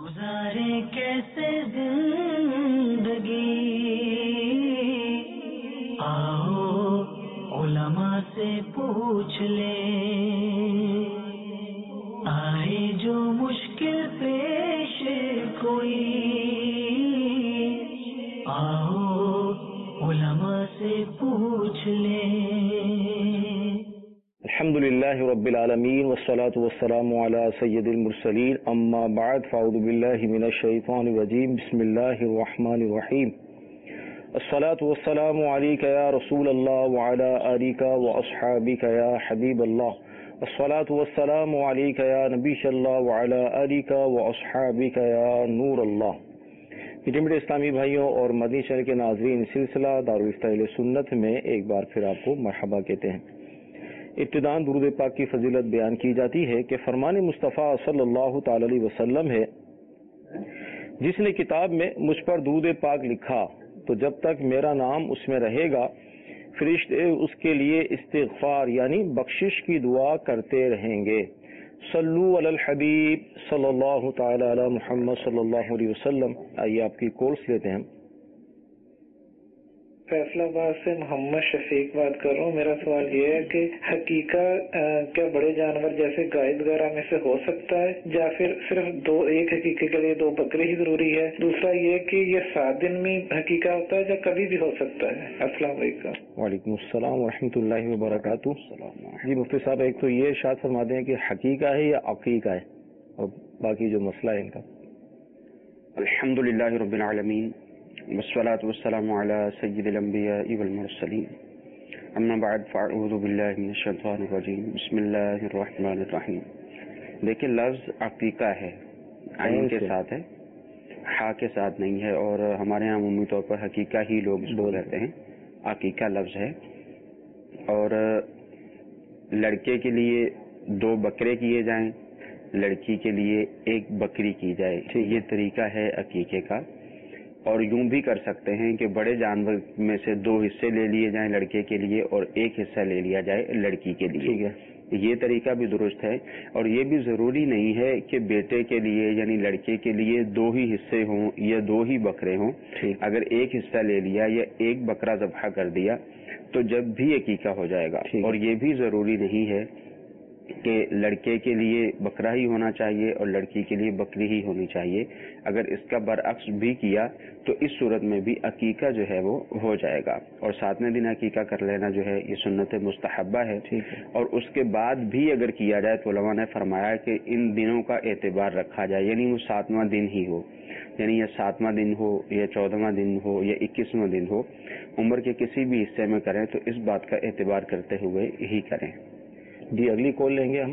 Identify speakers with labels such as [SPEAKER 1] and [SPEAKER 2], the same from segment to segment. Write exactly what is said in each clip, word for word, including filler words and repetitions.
[SPEAKER 1] گزارے کیسے زندگی، آؤ علماء سے پوچھ لے، آئے جو مشکل پیش کوئی، آؤ علماء سے پوچھ لے۔
[SPEAKER 2] الحمد للہ رب العالمین والصلاة والسلام علی سید المرسلین، اما بعد فاعوذ باللہ من الشیطان الرجیم، بسم اللہ الرحمن الرحیم۔ الصلاة والسلام علیک یا رسول اللہ وعلی آلک واصحابک یا حبیب اللہ، الصلاة والسلام علیک یا نبی اللہ وعلی آلک واصحابک یا نور اللہ۔ میٹھے اسلامی بھائیوں اور مدنی چینل کے ناظرین، سلسلہ دارالفتہ اہل سنت میں ایک بار پھر آپ کو مرحبا کہتے ہیں۔ ابتداءً درود پاک کی فضیلت بیان کی جاتی ہے کہ فرمان مصطفیٰ صلی اللہ تعالی علیہ وسلم ہے، جس نے کتاب میں مجھ پر درود پاک لکھا تو جب تک میرا نام اس میں رہے گا فرشتے اس کے لیے استغفار یعنی بخشش کی دعا کرتے رہیں گے۔ صلو علی الحبیب صلی اللہ تعالی علی محمد صلی اللہ علیہ وسلم۔ آئیے آپ کی کورس لیتے ہیں۔
[SPEAKER 3] فیصلہ آباد سے محمد شفیق بات کر رہا ہوں۔ میرا سوال یہ ہے کہ حقیقت کیا بڑے جانور جیسے گائے وغیرہ میں سے ہو سکتا ہے، یا پھر صرف دو ایک حقیقت کے لیے دو بکرے ہی ضروری ہے؟ دوسرا یہ کہ یہ سات دن میں حقیقت ہوتا ہے یا کبھی بھی ہو سکتا ہے؟ السلام علیکم۔
[SPEAKER 2] وعلیکم السلام ورحمۃ اللہ وبرکاتہ۔ جی مفتی صاحب، ایک تو یہ ارشاد فرما دیں کہ حقیقہ ہے یا عقیقہ ہے، اور باقی جو مسئلہ ہے ان کا۔
[SPEAKER 4] الحمد للہ رب العالمین والصلاة والسلام علی سید الانبیاء والمرسلین، اما بعد فاعوذ باللہ من الشیطان الرجیم، بسم اللہ الرحمن الرحیم۔ دیکھیں لفظ عقیقہ ہے، عین کے ساتھ ہے، ہا کے ساتھ نہیں ہے، اور ہمارے ہاں عمومی طور پر حقیقہ ہی لوگ اس کو کہتے ہیں۔ عقیقہ لفظ ہے، اور لڑکے کے لیے دو بکرے کیے جائیں، لڑکی کے لیے ایک بکری کی جائے، یہ طریقہ ہے عقیقے کا۔ اور یوں بھی کر سکتے ہیں کہ بڑے جانور میں سے دو حصے لے لیے جائیں لڑکے کے لیے اور ایک حصہ لے لیا جائے لڑکی کے لیے، یہ طریقہ بھی درست ہے۔ اور یہ بھی ضروری نہیں ہے کہ بیٹے کے لیے یعنی لڑکے کے لیے دو ہی حصے ہوں یا دو ہی بکرے ہوں۔ اگر ایک حصہ لے لیا یا ایک بکرا ذبح کر دیا تو جب بھی عقیقہ ہو جائے گا۔ اور یہ بھی ضروری نہیں ہے کہ لڑکے کے لیے بکرا ہی ہونا چاہیے اور لڑکی کے لیے بکری ہی ہونی چاہیے۔ اگر اس کا برعکس بھی کیا تو اس صورت میں بھی عقیقہ جو ہے وہ ہو جائے گا، اور ساتویں دن عقیقہ کر لینا جو ہے یہ سنت مستحبہ ہے۔ اور اس کے بعد بھی اگر کیا جائے تو علماء نے فرمایا کہ ان دنوں کا اعتبار رکھا جائے، یعنی وہ ساتواں دن ہی ہو، یعنی یہ ساتواں دن ہو یا چودہواں دن ہو یا اکیسواں دن ہو، عمر کے کسی بھی حصے میں کریں تو اس بات کا اعتبار کرتے ہوئے ہی کریں۔
[SPEAKER 2] جی اگلی کال لیں گے ہم۔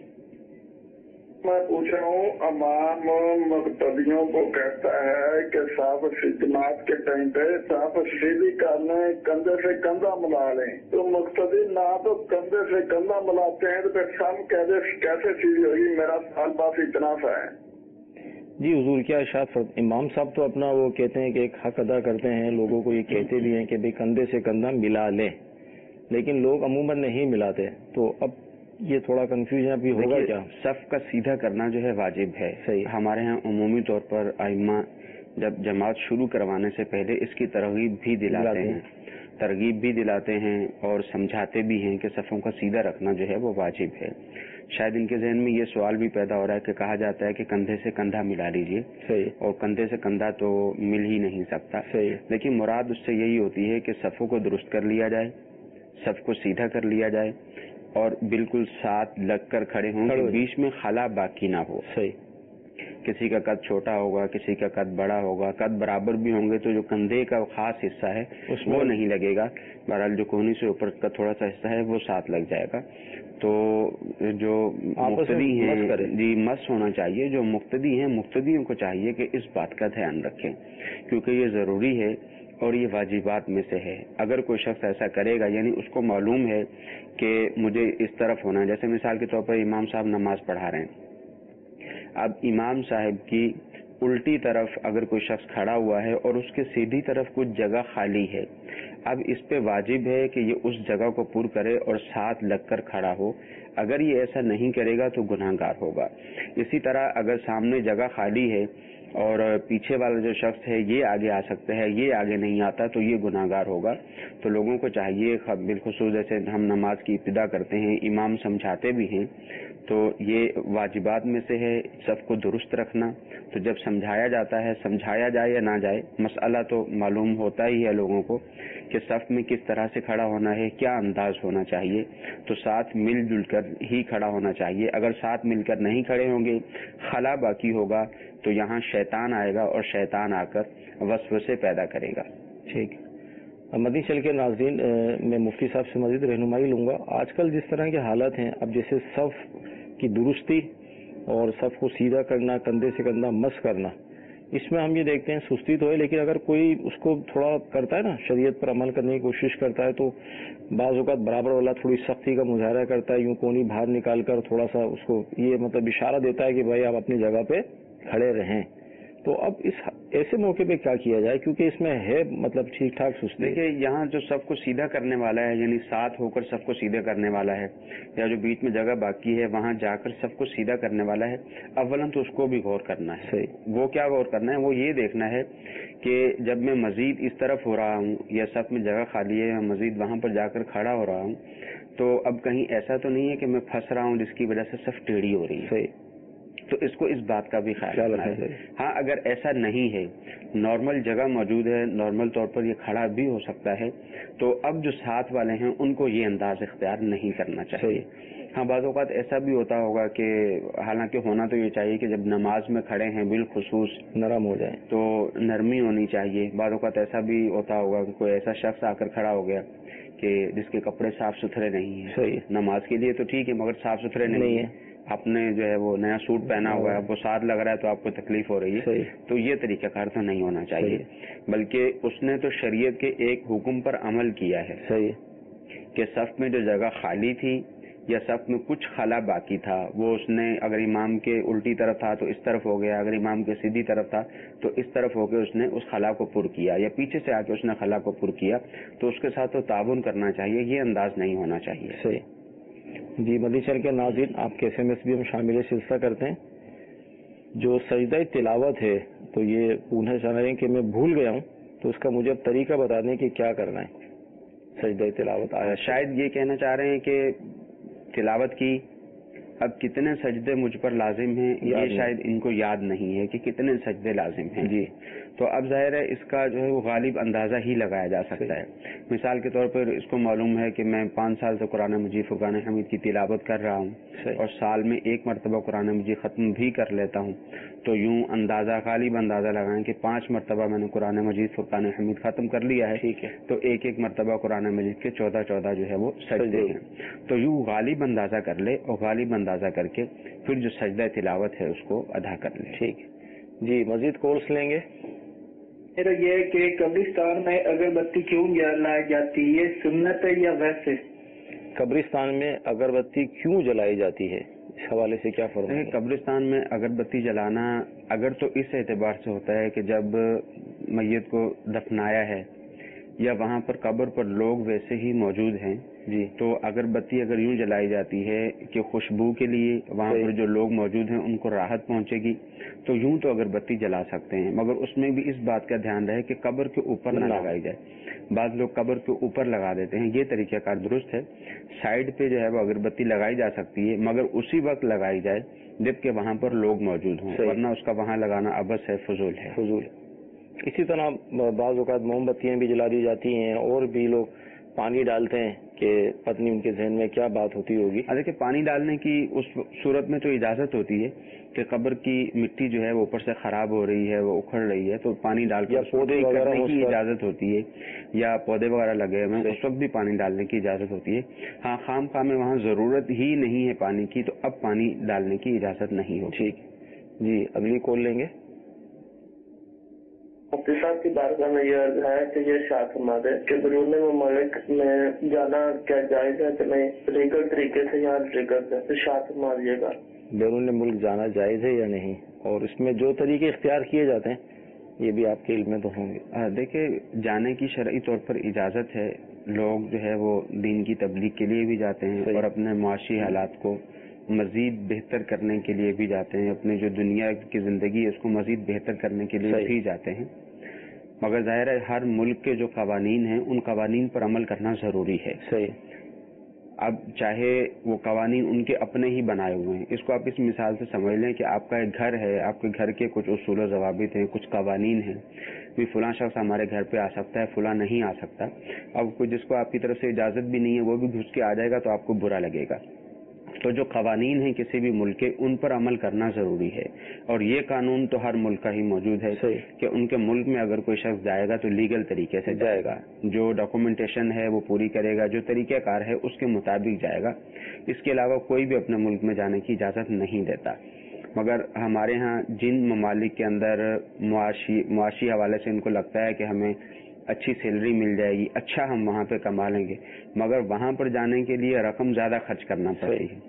[SPEAKER 5] میں پوچھ رہا ہوں، امام مقتدیوں کو کہتا ہے کہ صاحب جماعت کے ٹائم پہ صاحب سیدھی کر لیں، کندھے سے کندھا ملا لیں، تو مقتدی نہ تو کندھے سے کندھا ملاتے ہیں تو پھر سم کیسے سیدھی ہوگی؟ میرا سوال بس اتنا سا ہے۔
[SPEAKER 2] جی حضور کیا ارشاد فرماتے؟ امام صاحب تو اپنا وہ کہتے ہیں کہ ایک حق ادا کرتے ہیں، لوگوں کو یہ کہتے بھی ہیں کہ بھائی کندھے سے کندھا ملا لیں، لیکن لوگ عموماً نہیں ملاتے، تو اب یہ تھوڑا کنفیوژن بھی ہوگا کیا؟
[SPEAKER 4] صف کا سیدھا کرنا جو ہے واجب ہے۔
[SPEAKER 2] صحیح۔
[SPEAKER 4] ہمارے ہاں عمومی طور پر ائمہ جب جماعت شروع کروانے سے پہلے اس کی ترغیب بھی دلاتے ہیں ترغیب بھی دلاتے ہیں اور سمجھاتے بھی ہیں کہ صفوں کا سیدھا رکھنا جو ہے وہ واجب ہے۔ شاید ان کے ذہن میں یہ سوال بھی پیدا ہو رہا ہے کہ کہا جاتا ہے کہ کندھے سے کندھا ملا لیجئے،
[SPEAKER 2] صحیح،
[SPEAKER 4] اور کندھے سے کندھا تو مل ہی نہیں سکتا،
[SPEAKER 2] صحیح،
[SPEAKER 4] لیکن مراد اس سے یہی ہوتی ہے کہ صفوں کو درست کر لیا جائے، صف کو سیدھا کر لیا جائے، اور بالکل ساتھ لگ کر کھڑے ہوں، بیچ میں خلا باقی نہ ہو۔
[SPEAKER 2] صحیح،
[SPEAKER 4] کسی کا قد چھوٹا ہوگا، کسی کا قد بڑا ہوگا، قد برابر بھی ہوں گے تو جو کندھے کا خاص حصہ ہے اس وہ نہیں لگے گا، بہرحال جو کونی سے اوپر کا تھوڑا سا حصہ ہے وہ ساتھ لگ جائے گا۔ تو جو مقتدی ہیں جی مس ہونا چاہیے، جو مقتدی ہیں مقتدیوں کو چاہیے کہ اس بات کا دھیان رکھیں، کیونکہ یہ ضروری ہے اور یہ واجبات میں سے ہے۔ اگر کوئی شخص ایسا کرے گا یعنی اس کو معلوم ہے کہ مجھے اس طرف ہونا ہے، جیسے مثال کے طور پر امام صاحب نماز پڑھا رہے ہیں، اب امام صاحب کی الٹی طرف اگر کوئی شخص کھڑا ہوا ہے اور اس کے سیدھی طرف کچھ جگہ خالی ہے، اب اس پہ واجب ہے کہ یہ اس جگہ کو پر کرے اور ساتھ لگ کر کھڑا ہو. اگر یہ ایسا نہیں کرے گا تو گناہ گار ہوگا. اسی طرح اگر سامنے جگہ خالی ہے اور پیچھے والا جو شخص ہے یہ آگے آ سکتا ہے، یہ آگے نہیں آتا تو یہ گناہ گار ہوگا. تو لوگوں کو چاہیے، بالخصوص جیسے ہم نماز کی ابتدا کرتے ہیں، امام سمجھاتے بھی ہیں، تو یہ واجبات میں سے ہے صف کو درست رکھنا. تو جب سمجھایا جاتا ہے، سمجھایا جائے یا نہ جائے، مسئلہ تو معلوم ہوتا ہی ہے لوگوں کو کہ صف میں کس طرح سے کھڑا ہونا ہے، کیا انداز ہونا چاہیے. تو ساتھ مل جل کر ہی کھڑا ہونا چاہیے. اگر ساتھ مل کر نہیں کھڑے ہوں گے، خلا باقی ہوگا، تو یہاں شیطان آئے گا اور شیطان آ کر وسوسے پیدا کرے گا.
[SPEAKER 2] ٹھیک. مدنی چل کے ناظرین، میں مفتی صاحب سے مزید رہنمائی لوں گا. آج کل جس طرح کے حالات ہیں، اب جیسے صف کی درستی اور صف کو سیدھا کرنا، کندھے سے کندھا مس کرنا، اس میں ہم یہ دیکھتے ہیں سستی تو ہے، لیکن اگر کوئی اس کو تھوڑا کرتا ہے نا، شریعت پر عمل کرنے کی کوشش کرتا ہے، تو بعض اوقات برابر والا تھوڑی سختی کا مظاہرہ کرتا ہے، یوں کونی باہر نکال کر تھوڑا سا اس کو یہ مطلب اشارہ دیتا ہے کہ بھائی آپ اپنی جگہ پہ کھڑے رہیں. تو اب اس ایسے موقع پہ کیا کیا جائے، کیونکہ اس میں ہے مطلب ٹھیک ٹھاک سستی.
[SPEAKER 4] دیکھیے، یہاں جو سب کو سیدھا کرنے والا ہے، یعنی ساتھ ہو کر سب کو سیدھا کرنے والا ہے، یا جو بیچ میں جگہ باقی ہے وہاں جا کر سب کو سیدھا کرنے والا ہے، اولاً تو اس کو بھی غور کرنا ہے.
[SPEAKER 2] صحیح.
[SPEAKER 4] وہ کیا غور کرنا ہے؟ وہ یہ دیکھنا ہے کہ جب میں مزید اس طرف ہو رہا ہوں یا سب میں جگہ خالی ہے، میں مزید وہاں پر جا کر کھڑا ہو رہا ہوں، تو اب کہیں ایسا تو نہیں ہے کہ میں پھنس رہا ہوں جس کی وجہ سے صف ٹیڑھی ہو رہی ہے.
[SPEAKER 2] صحیح.
[SPEAKER 4] تو اس کو اس بات کا بھی خیال رکھنا ہے. ہاں، اگر ایسا نہیں ہے، نارمل جگہ موجود ہے، نارمل طور پر یہ کھڑا بھی ہو سکتا ہے، تو اب جو ساتھ والے ہیں ان کو یہ انداز اختیار نہیں کرنا چاہیے. ہاں، بعض اوقات ایسا بھی ہوتا ہوگا کہ حالانکہ ہونا تو یہ چاہیے کہ جب نماز میں کھڑے ہیں بالخصوص
[SPEAKER 2] نرم ہو جائے،
[SPEAKER 4] تو نرمی ہونی چاہیے. بعض اوقات ایسا بھی ہوتا ہوگا کہ کوئی ایسا شخص آ کر کھڑا ہو گیا کہ جس کے کپڑے صاف ستھرے نہیں ہیں.
[SPEAKER 2] صحیح.
[SPEAKER 4] نماز کے لیے تو ٹھیک ہے مگر صاف ستھرے نہیں ہیں. آپ نے جو ہے وہ نیا سوٹ پہنا ہوا ہے، آپ کو ساتھ لگ رہا ہے تو آپ کو تکلیف ہو رہی ہے. تو یہ طریقہ کار تو نہیں ہونا چاہیے، بلکہ اس نے تو شریعت کے ایک حکم پر عمل کیا ہے.
[SPEAKER 2] صحیح.
[SPEAKER 4] کہ صف میں جو جگہ خالی تھی یا صف میں کچھ خلا باقی تھا، وہ اس نے اگر امام کے الٹی طرف تھا تو اس طرف ہو گیا، اگر امام کے سیدھی طرف تھا تو اس طرف ہو کے اس نے اس خلا کو پر کیا، یا پیچھے سے آ کے اس نے خلا کو پر کیا، تو اس کے ساتھ تو تعاون کرنا چاہیے. یہ انداز نہیں ہونا چاہیے.
[SPEAKER 2] صحیح. جی مدنی چل کے ناظرین، آپ کے ایس ایم ایس بھی ہم شامل سلسلہ کرتے ہیں. جو سجدہ تلاوت ہے تو یہ پوچھنا چاہ رہے ہیں کہ میں بھول گیا ہوں، تو اس کا مجھے اب طریقہ بتا دیں کہ کیا کرنا ہے. سجدہ تلاوت آیا،
[SPEAKER 4] شاید یہ کہنا چاہ رہے ہیں کہ تلاوت کی اب کتنے سجدے مجھ پر لازم ہیں، یہ شاید ان کو یاد نہیں ہے کہ کتنے سجدے لازم ہیں.
[SPEAKER 2] جی.
[SPEAKER 4] تو اب ظاہر ہے اس کا جو ہے وہ غالب اندازہ ہی لگایا جا سکتا ہے. مثال کے طور پر اس کو معلوم ہے کہ میں پانچ سال سے قرآن مجید فرقان حمید کی تلاوت کر رہا ہوں اور سال میں ایک مرتبہ قرآن مجید ختم بھی کر لیتا ہوں، تو یوں اندازہ غالب اندازہ لگائیں کہ پانچ مرتبہ میں نے قرآن مجید فرقان حمید ختم کر لیا ہے. ٹھیک ہے. تو ایک ایک مرتبہ قرآن مجید کے چودہ چودہ جو ہے وہ سجدے ہیں. تو یوں غالب اندازہ کر لے اور غالب اندازہ کر کے پھر جو سجدہ تلاوت ہے اس کو ادا کر لے.
[SPEAKER 2] ٹھیک. جی مزید کورس لیں گے.
[SPEAKER 3] میرا یہ ہے کہ قبرستان میں اگربتی کیوں جلائی جاتی ہے، سنت ہے یا ویسے؟
[SPEAKER 2] قبرستان میں اگربتی کیوں جلائی جاتی ہے، اس حوالے سے کیا فرمائیں گے؟
[SPEAKER 4] قبرستان میں اگربتی جلانا اگر تو اس اعتبار سے ہوتا ہے کہ جب میت کو دفنایا ہے یا وہاں پر قبر پر لوگ ویسے ہی موجود ہیں، جی، تو اگربتی اگر یوں جلائی جاتی ہے کہ خوشبو کے لیے وہاں پر جو لوگ موجود ہیں ان کو راحت پہنچے گی، تو یوں تو اگربتی جلا سکتے ہیں، مگر اس میں بھی اس بات کا دھیان رہے کہ قبر کے اوپر نہ لگائی جائے. بعض لوگ قبر کے اوپر لگا دیتے ہیں، یہ طریقہ کار درست ہے. سائڈ پہ جو ہے وہ اگربتی لگائی جا سکتی ہے، مگر اسی وقت لگائی جائے جبکہ وہاں پر لوگ موجود ہوں، ورنہ اس کا وہاں لگانا عبث ہے، فضول ہے.
[SPEAKER 2] فضول. اسی طرح بعض اوقات موم بتیاں بھی جلا دی جاتی ہیں، اور بھی لوگ پانی ڈالتے ہیں کہ پتہ نہیں ان کے ذہن میں کیا بات ہوتی ہوگی.
[SPEAKER 4] دیکھیں، پانی ڈالنے کی اس صورت میں تو اجازت ہوتی ہے کہ قبر کی مٹی جو ہے وہ اوپر سے خراب ہو رہی ہے، وہ اکھڑ رہی ہے، تو پانی ڈال کے پودے کرنے کی اجازت ہوتی ہے، یا پودے وغیرہ لگے ہوئے ہیں اس وقت بھی پانی ڈالنے کی اجازت ہوتی ہے. ہاں، خام خواہ میں وہاں ضرورت ہی نہیں ہے پانی کی تو اب پانی ڈالنے کی اجازت نہیں ہوتی.
[SPEAKER 2] ٹھیک. جی اگلی کال لیں گے.
[SPEAKER 6] مفتی صاحب کی بارگاہ میں یہ عرض ہے کہ یہ ارشاد فرما دے کہ بیرون ممالک میں جانا کیا جائز ہے کہ نہیں، لیگل طریقے سے یا لیگل سے ارشاد فرما دیے گا.
[SPEAKER 2] بیرون ملک جانا جائز ہے یا نہیں، اور اس میں جو طریقے اختیار کیے جاتے ہیں یہ بھی آپ کے علم میں تو ہوں گے؟
[SPEAKER 4] دیکھیں، جانے کی شرعی طور پر اجازت ہے، لوگ جو ہے وہ دین کی تبلیغ کے لیے بھی جاتے ہیں اور اپنے معاشی حالات کو مزید بہتر کرنے کے لیے بھی جاتے ہیں، اپنی جو دنیا کی زندگی ہے اس کو مزید بہتر کرنے کے لیے بھی جاتے ہیں، مگر ظاہر ہے ہر ملک کے جو قوانین ہیں ان قوانین پر عمل کرنا ضروری ہے۔
[SPEAKER 2] صحیح۔
[SPEAKER 4] اب چاہے وہ قوانین ان کے اپنے ہی بنائے ہوئے ہیں، اس کو آپ اس مثال سے سمجھ لیں کہ آپ کا ایک گھر ہے، آپ کے گھر کے کچھ اصول و ضوابط ہیں، کچھ قوانین ہیں، بھی فلاں شخص ہمارے گھر پہ آ سکتا ہے، فلاں نہیں آ سکتا۔ اب کوئی جس کو آپ کی طرف سے اجازت بھی نہیں ہے وہ بھی گھس کے آ جائے گا تو آپ کو برا لگے گا۔ تو جو قوانین ہیں کسی بھی ملک کے ان پر عمل کرنا ضروری ہے، اور یہ قانون تو ہر ملک کا ہی موجود ہے کہ ان کے ملک میں اگر کوئی شخص جائے گا تو لیگل طریقے سے جائے گا، جو ڈاکومنٹیشن ہے وہ پوری کرے گا، جو طریقہ کار ہے اس کے مطابق جائے گا۔ اس کے علاوہ کوئی بھی اپنے ملک میں جانے کی اجازت نہیں دیتا۔ مگر ہمارے ہاں جن ممالک کے اندر معاشی معاشی حوالے سے ان کو لگتا ہے کہ ہمیں اچھی سیلری مل جائے گی، اچھا ہم وہاں پہ کما لیں گے، مگر وہاں پر جانے کے لیے رقم زیادہ خرچ کرنا پڑتی ہے۔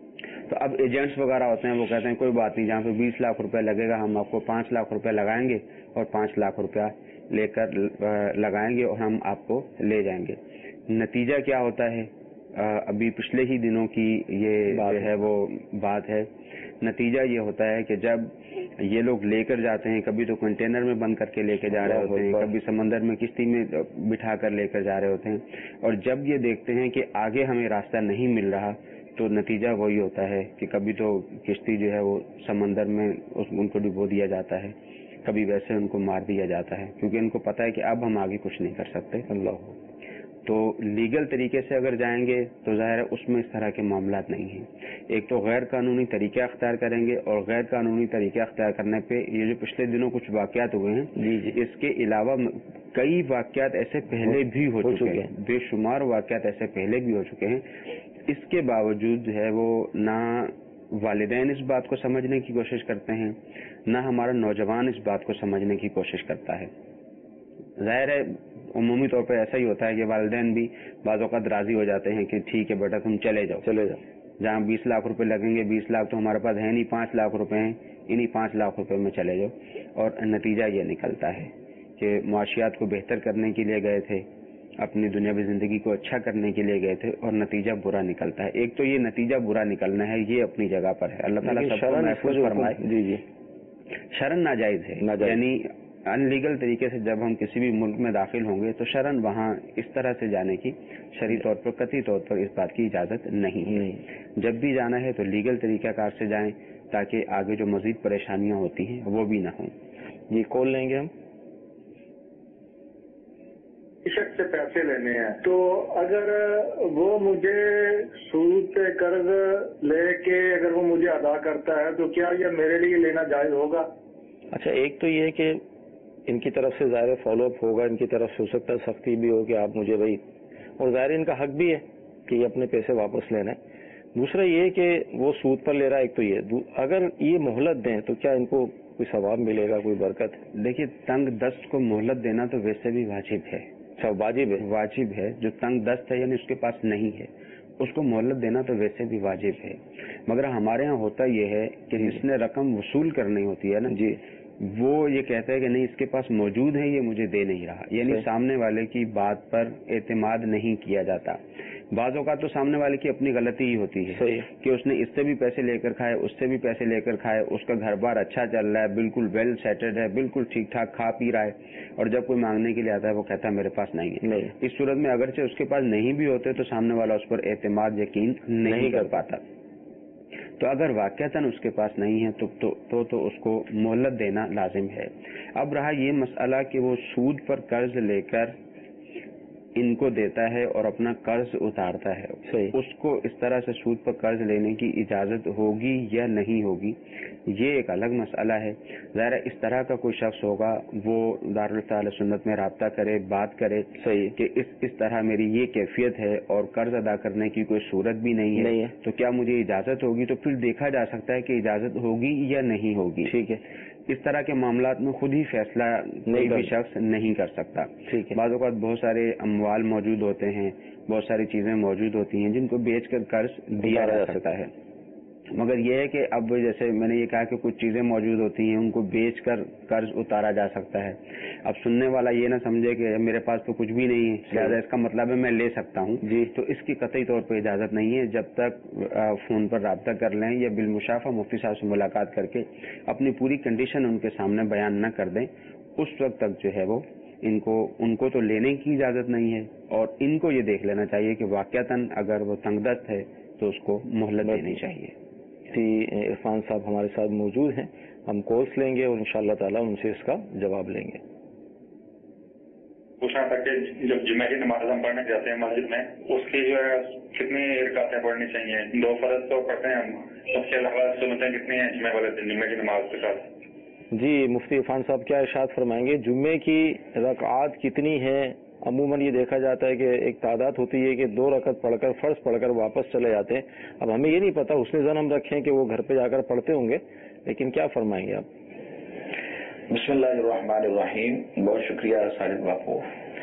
[SPEAKER 4] تو اب ایجنٹس وغیرہ ہوتے ہیں، وہ کہتے ہیں کوئی بات نہیں، جہاں پہ بیس لاکھ روپے لگے گا ہم آپ کو پانچ لاکھ روپے لگائیں گے اور پانچ لاکھ روپیہ لے کر لگائیں گے اور ہم آپ کو لے جائیں گے۔ نتیجہ کیا ہوتا ہے؟ ابھی پچھلے ہی دنوں کی یہ جو ہے وہ بات ہے، نتیجہ یہ ہوتا ہے کہ جب یہ لوگ لے کر جاتے ہیں، کبھی تو کنٹینر میں بند کر کے لے کے جا رہے ہوتے ہیں، کبھی سمندر میں کشتی میں بٹھا کر لے کر جا رہے ہوتے ہیں، اور جب یہ دیکھتے ہیں کہ آگے ہمیں راستہ نہیں مل رہا تو نتیجہ وہی ہوتا ہے کہ کبھی تو کشتی جو ہے وہ سمندر میں ان کو ڈبو دیا جاتا ہے، کبھی ویسے ان کو مار دیا جاتا ہے، کیونکہ ان کو پتہ ہے کہ اب ہم آگے کچھ نہیں کر سکتے۔ اللہ تو لیگل طریقے سے اگر جائیں گے تو ظاہر ہے اس میں اس طرح کے معاملات نہیں ہیں۔ ایک تو غیر قانونی طریقہ اختیار کریں گے، اور غیر قانونی طریقہ اختیار کرنے پہ یہ جو پچھلے دنوں کچھ واقعات ہوئے ہیں، جی جی اس کے علاوہ کئی واقعات ایسے پہلے بھی ہو چکے ہیں، بے شمار واقعات ایسے پہلے بھی ہو چکے ہیں۔ اس کے باوجود جو ہے وہ نہ والدین اس بات کو سمجھنے کی کوشش کرتے ہیں، نہ ہمارا نوجوان اس بات کو سمجھنے کی کوشش کرتا ہے۔ ظاہر ہے عمومی طور پہ ایسا ہی ہوتا ہے کہ والدین بھی بعض اوقات راضی ہو جاتے ہیں کہ ٹھیک ہے بیٹا تم چلے جاؤ چلے جاؤ جہاں بیس لاکھ روپے لگیں گے، بیس لاکھ تو ہمارے پاس ہے نہیں، پانچ لاکھ روپے ہیں، انہی پانچ لاکھ روپے میں چلے جاؤ۔ اور نتیجہ یہ نکلتا ہے کہ معاشیات کو بہتر کرنے کے لیے گئے تھے، اپنی دنیاوی زندگی کو اچھا کرنے کے لیے گئے تھے، اور نتیجہ برا نکلتا ہے۔ ایک تو یہ نتیجہ برا نکلنا ہے، یہ اپنی جگہ پر ہے، اللہ تعالیٰ سب کو محفوظ فرمائے۔ جی جی شرن ناجائز ہے، یعنی ان لیگل طریقے سے جب ہم کسی بھی ملک میں داخل ہوں گے تو شرن وہاں اس طرح سے جانے کی شرعی طور پر قطعی طور پر اس بات کی اجازت نہیں ہے۔ جب بھی جانا ہے تو لیگل طریقہ کار سے جائیں تاکہ آگے جو مزید پریشانیاں ہوتی ہیں وہ بھی نہ ہوں۔
[SPEAKER 2] یہ کال لیں گے ہم۔
[SPEAKER 5] شخص سے پیسے لینے ہیں تو اگر وہ مجھے سود پہ قرض لے کے اگر وہ مجھے ادا کرتا ہے تو کیا یہ میرے لیے لینا جائز ہوگا؟
[SPEAKER 2] اچھا، ایک تو یہ ہے کہ ان کی طرف سے ظاہر فالو اپ ہوگا، ان کی طرف سے ہو سکتا ہے سختی بھی ہو کہ آپ مجھے بھائی، اور ظاہر ان کا حق بھی ہے کہ یہ اپنے پیسے واپس لینا ہے۔ دوسرا یہ کہ وہ سود پر لے رہا ہے، ایک تو یہ اگر یہ مہلت دیں تو کیا ان کو کوئی ثواب ملے گا، کوئی برکت؟
[SPEAKER 4] دیکھیے تنگ دست کو مہلت دینا تو ویسے بھی واجب ہے۔
[SPEAKER 2] اچھا واجب ہے؟
[SPEAKER 4] واجب ہے، جو تنگ دست ہے یعنی اس کے پاس نہیں ہے اس کو مہلت دینا تو ویسے بھی واجب ہے، مگر ہمارے ہاں ہوتا یہ ہے کہ جس نے رقم وصول کرنی ہوتی ہے نا جی وہ یہ کہتا ہے کہ نہیں اس کے پاس موجود ہے، یہ مجھے دے نہیں رہا، یعنی سامنے والے کی بات پر اعتماد نہیں کیا جاتا۔ بعض اوقات تو سامنے والے کی اپنی غلطی ہی ہوتی ہے کہ اس نے اس سے بھی پیسے لے کر کھائے، اس سے بھی پیسے لے کر کھائے، اس کا گھر بار اچھا چل رہا ہے، بالکل ویل سیٹلڈ ہے، بالکل ٹھیک ٹھاک کھا پی رہا ہے، اور جب کوئی مانگنے کے لیے آتا ہے وہ کہتا ہے میرے پاس نہیں ہے۔ اس صورت میں اگرچہ اس کے پاس نہیں بھی ہوتے تو سامنے والا اس پر اعتماد یقین نہیں کر پاتا۔ تو اگر واقعتاً اس کے پاس نہیں ہے تو تو, تو, تو اس کو مہلت دینا لازم ہے۔ اب رہا یہ مسئلہ کہ وہ سود پر قرض لے کر ان کو دیتا ہے اور اپنا قرض اتارتا ہے، اس کو اس طرح سے سود پر قرض لینے کی اجازت ہوگی یا نہیں ہوگی یہ ایک الگ مسئلہ ہے۔ ظاہر اس طرح کا کوئی شخص ہوگا وہ دارالفتہ اہل سنت میں رابطہ کرے، بات کرے کہ اس اس طرح میری یہ کیفیت ہے اور قرض ادا کرنے کی کوئی صورت بھی نہیں ہے تو کیا مجھے اجازت ہوگی، تو پھر دیکھا جا سکتا ہے کہ اجازت ہوگی یا نہیں ہوگی۔ ٹھیک ہے، اس طرح کے معاملات میں خود ہی فیصلہ کوئی بھی شخص نہیں کر سکتا۔ بعض اوقات بہت سارے اموال موجود ہوتے ہیں، بہت ساری چیزیں موجود ہوتی ہیں جن کو بیچ کر قرض دیا جا سکتا ہے۔ مگر یہ ہے کہ اب جیسے میں نے یہ کہا کہ کچھ چیزیں موجود ہوتی ہیں ان کو بیچ کر قرض اتارا جا سکتا ہے. اب سننے والا یہ نہ سمجھے کہ میرے پاس تو کچھ بھی نہیں ہے لہٰذا اس کا مطلب ہے میں لے سکتا ہوں. جی تو اس کی قطعی طور پر اجازت نہیں ہے. جب تک فون پر رابطہ کر لیں یا بالمشافہ مفتی صاحب سے ملاقات کر کے اپنی پوری کنڈیشن ان کے سامنے بیان نہ کر دیں, اس وقت تک جو ہے وہ ان کو ان کو تو لینے کی اجازت نہیں ہے, اور ان کو یہ دیکھ لینا چاہیے کہ واقعتاً اگر وہ تنگ دست ہے تو اس کو مہلت دینی چاہیے.
[SPEAKER 2] جی عرفان صاحب ہمارے ساتھ موجود ہیں, ہم کورس لیں گے اور انشاءاللہ تعالیٰ ان سے اس کا جواب لیں گے.
[SPEAKER 7] پوچھنا تھا کہ جب جمعہ کی نماز ہم پڑھنے جاتے ہیں مسجد میں, اس کی جو ہے کتنی رکعتیں پڑھنی چاہیے؟ دو فرض تو پڑھتے ہیں ہم, اس کے علاوہ سنتیں کتنی ہیں جمعہ والے دن جمعہ کی نماز کے ساتھ؟
[SPEAKER 2] جی مفتی عرفان صاحب کیا ارشاد فرمائیں گے, جمعے کی رکعات کتنی ہیں؟ عموماً یہ دیکھا جاتا ہے کہ ایک تعداد ہوتی ہے کہ دو رکعت پڑھ کر فرض پڑھ کر واپس چلے جاتے ہیں. اب ہمیں یہ نہیں پتا, حسن ظن ہم رکھیں کہ وہ گھر پہ جا کر پڑھتے ہوں گے, لیکن کیا فرمائیں گے آپ؟
[SPEAKER 8] بسم اللہ الرحمن الرحیم. بہت شکریہ ساجد باپو.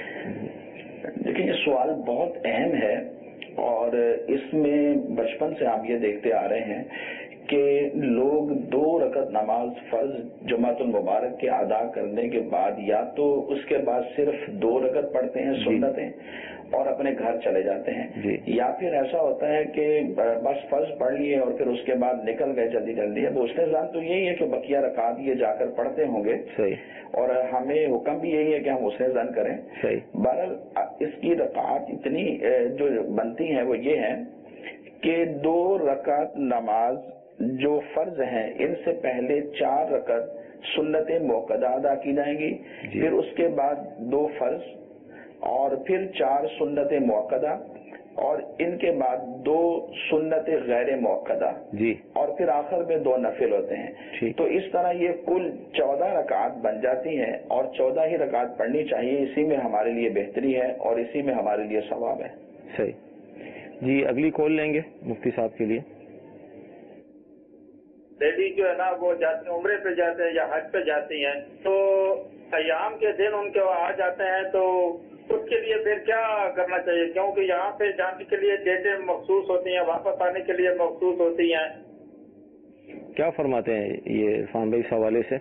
[SPEAKER 8] دیکھیں یہ سوال بہت اہم ہے, اور اس میں بچپن سے ہم یہ دیکھتے آ رہے ہیں کہ لوگ دو رکعت نماز فرض جمعۃ المبارک کے ادا کرنے کے بعد یا تو اس کے بعد صرف دو رکعت پڑھتے ہیں سنتیں اور اپنے گھر چلے جاتے ہیں, یا پھر ایسا ہوتا ہے کہ بس فرض پڑھ لیے اور پھر اس کے بعد نکل گئے جلدی جلدی. اب اس نے ظن تو یہی ہے کہ بقیہ رکعات یہ جا کر پڑھتے ہوں گے, اور ہمیں حکم بھی یہی ہے کہ ہم اس نے ظن کریں. بہرحال اس کی رکعات اتنی جو بنتی ہیں وہ یہ ہے کہ دو رکعت نماز جو فرض ہیں ان سے پہلے چار رکعت سنت موقدہ ادا کی جائیں گی, پھر اس کے بعد دو فرض اور پھر چار سنت موقدہ, اور ان کے بعد دو سنت غیر موقدہ,
[SPEAKER 2] جی
[SPEAKER 8] اور پھر آخر میں دو نفل ہوتے ہیں. تو اس طرح یہ کل چودہ رکعات بن جاتی ہیں, اور چودہ ہی رکعات پڑھنی چاہیے. اسی میں ہمارے لیے بہتری ہے اور اسی میں ہمارے لیے ثواب ہے.
[SPEAKER 2] صحیح. جی اگلی کال لیں گے مفتی صاحب کے لیے.
[SPEAKER 9] لیڈی جو ہے نا وہ جاتے عمرے پہ جاتے ہیں یا حج پہ جاتی ہیں, تو ایام کے دن ان کے آ جاتے ہیں, تو اس کے لیے پھر کیا کرنا چاہیے؟ کیونکہ یہاں پہ جانے کے لیے ڈیٹیں مخصوص ہوتی ہیں, واپس آنے کے لیے مخصوص ہوتی ہیں.
[SPEAKER 2] کیا فرماتے ہیں یہ عرفان بھائی اس حوالے سے؟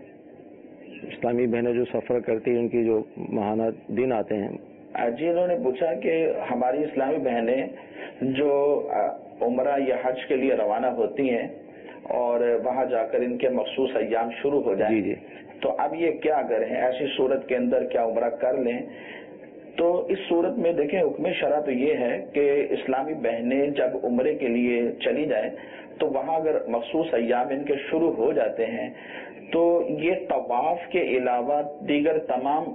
[SPEAKER 2] اسلامی بہنیں جو سفر کرتی ہیں ان کی جو ماہانہ دن آتے ہیں.
[SPEAKER 8] جی انہوں نے پوچھا کہ ہماری اسلامی بہنیں جو عمرہ یا حج کے لیے روانہ ہوتی ہیں اور وہاں جا کر ان کے مخصوص ایام شروع ہو جائیں, جی جی تو اب یہ کیا کریں؟ ایسی صورت کے اندر کیا عمرہ کر لیں؟ تو اس صورت میں دیکھیں حکم شرع تو یہ ہے کہ اسلامی بہنیں جب عمرے کے لیے چلی جائیں تو وہاں اگر مخصوص ایام ان کے شروع ہو جاتے ہیں تو یہ طواف کے علاوہ دیگر تمام